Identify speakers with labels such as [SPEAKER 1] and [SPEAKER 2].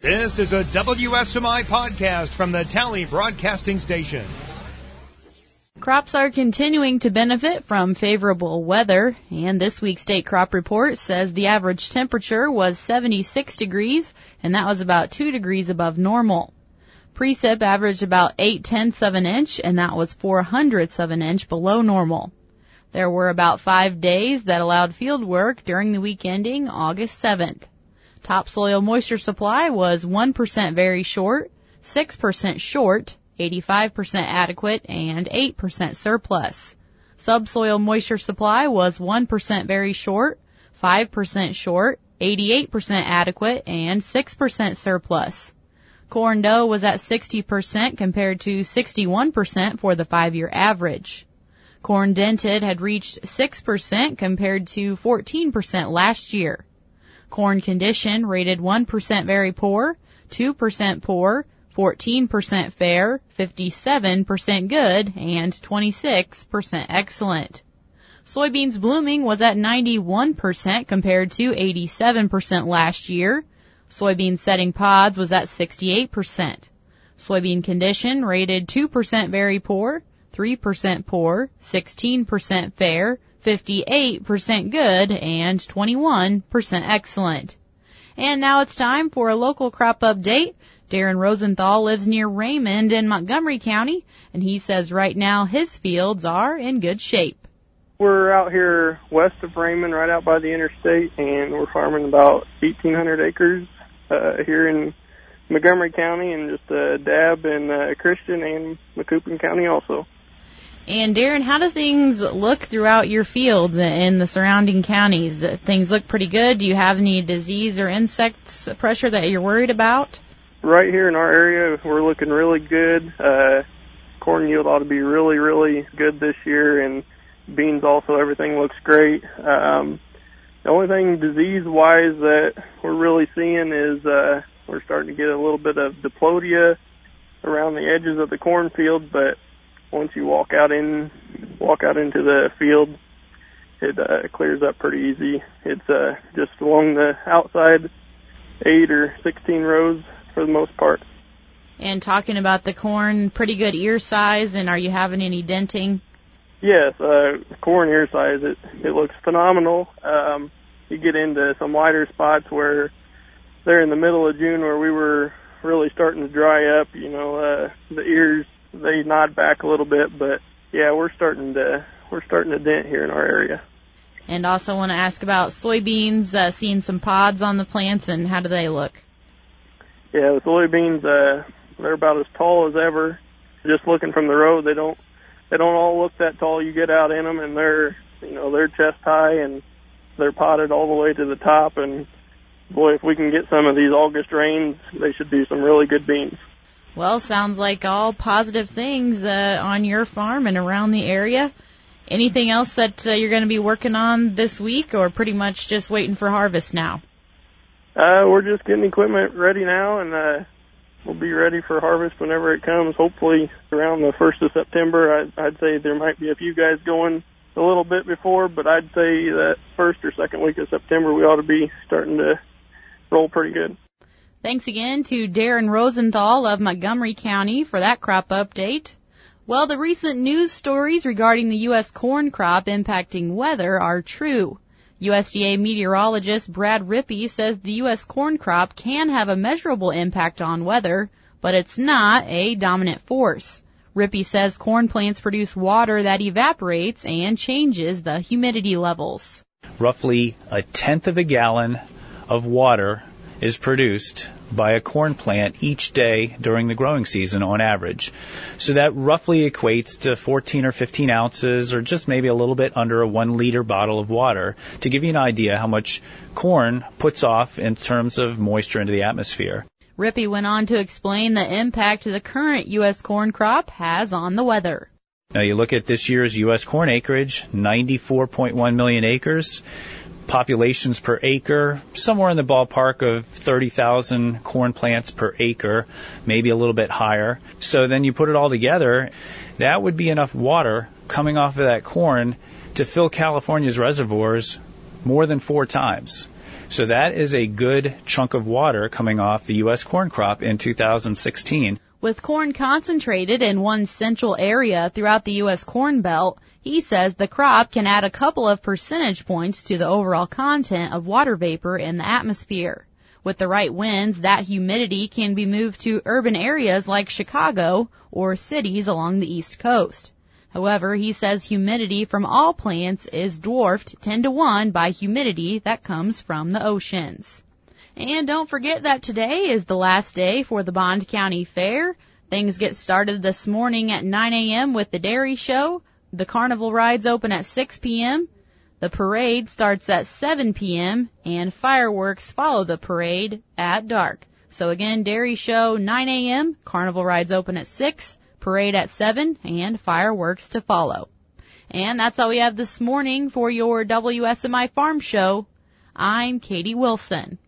[SPEAKER 1] This is a WSMI podcast from the Tally Broadcasting Station.
[SPEAKER 2] Crops are continuing to benefit from favorable weather, and this week's state crop report says the average temperature was 76 degrees, and that was about 2 degrees above normal. Precip averaged about 0.8 of an inch, and that was 0.04 of an inch below normal. There were about 5 days that allowed field work during the week ending August 7th. Topsoil moisture supply was 1% very short, 6% short, 85% adequate, and 8% surplus. Subsoil moisture supply was 1% very short, 5% short, 88% adequate, and 6% surplus. Corn dough was at 60% compared to 61% for the 5-year average. Corn dented had reached 6% compared to 14% last year. Corn condition rated 1% very poor, 2% poor, 14% fair, 57% good, and 26% excellent. Soybeans blooming was at 91% compared to 87% last year. Soybean setting pods was at 68%. Soybean condition rated 2% very poor, 3% poor, 16% fair, 58% good, and 21% excellent. And now it's time for a local crop update. Darren Rosenthal lives near Raymond in Montgomery County, and he says right now his fields are in good shape.
[SPEAKER 3] We're out here west of Raymond, right out by the interstate, and we're farming about 1,800 acres here in Montgomery County, and just a dab in Christian and Macoupin County also.
[SPEAKER 2] And Darren, how do things look throughout your fields in the surrounding counties? Things look pretty good. Do you have any disease or insect pressure that you're worried about?
[SPEAKER 3] Right here in our area, we're looking really good. Corn yield ought to be really, really good this year, and beans also, everything looks great. The only thing disease-wise that we're really seeing is we're starting to get a little bit of diplodia around the edges of the cornfield, but once you walk out into the field, it clears up pretty easy. It's just along the outside 8 or 16 rows for the most part.
[SPEAKER 2] And talking about the corn, pretty good ear size, and are you having any denting?
[SPEAKER 3] Yes, corn ear size, it looks phenomenal. You get into some lighter spots where they're in the middle of June where we were really starting to dry up, the ears, they nod back a little bit, but yeah, we're starting to dent here in our area.
[SPEAKER 2] And also want to ask about soybeans, seeing some pods on the plants, and how do they look?
[SPEAKER 3] Yeah, the soybeans, they're about as tall as ever. Just looking from the road, they don't all look that tall. You get out in them, and they're chest high, and they're potted all the way to the top. And boy, if we can get some of these August rains, they should do some really good beans.
[SPEAKER 2] Well, sounds like all positive things on your farm and around the area. Anything else that you're going to be working on this week, or pretty much just waiting for harvest now?
[SPEAKER 3] We're just getting equipment ready now, and we'll be ready for harvest whenever it comes, hopefully around the 1st of September. I'd say there might be a few guys going a little bit before, but I'd say that first or second week of September we ought to be starting to roll pretty good.
[SPEAKER 2] Thanks again to Darren Rosenthal of Montgomery County for that crop update. Well, the recent news stories regarding the U.S. corn crop impacting weather are true. USDA meteorologist Brad Rippey says the U.S. corn crop can have a measurable impact on weather, but it's not a dominant force. Rippey says corn plants produce water that evaporates and changes the humidity levels.
[SPEAKER 4] Roughly 1/10 of a gallon of water is produced by a corn plant each day during the growing season on average. So that roughly equates to 14 or 15 ounces, or just maybe a little bit under a 1-liter bottle of water, to give you an idea how much corn puts off in terms of moisture into the atmosphere.
[SPEAKER 2] Rippey went on to explain the impact the current U.S. corn crop has on the weather.
[SPEAKER 4] Now you look at this year's U.S. corn acreage, 94.1 million acres. Populations per acre, somewhere in the ballpark of 30,000 corn plants per acre, maybe a little bit higher. So then you put it all together, that would be enough water coming off of that corn to fill California's reservoirs more than 4 times. So that is a good chunk of water coming off the U.S. corn crop in 2016.
[SPEAKER 2] With corn concentrated in one central area throughout the U.S. Corn Belt, he says the crop can add a couple of percentage points to the overall content of water vapor in the atmosphere. With the right winds, that humidity can be moved to urban areas like Chicago or cities along the East Coast. However, he says humidity from all plants is dwarfed 10-to-1 by humidity that comes from the oceans. And don't forget that today is the last day for the Bond County Fair. Things get started this morning at 9 a.m. with the dairy show. The carnival rides open at 6 p.m. The parade starts at 7 p.m. and fireworks follow the parade at dark. So again, dairy show 9 a.m., carnival rides open at 6, parade at 7, and fireworks to follow. And that's all we have this morning for your WSMI Farm Show. I'm Katie Wilson.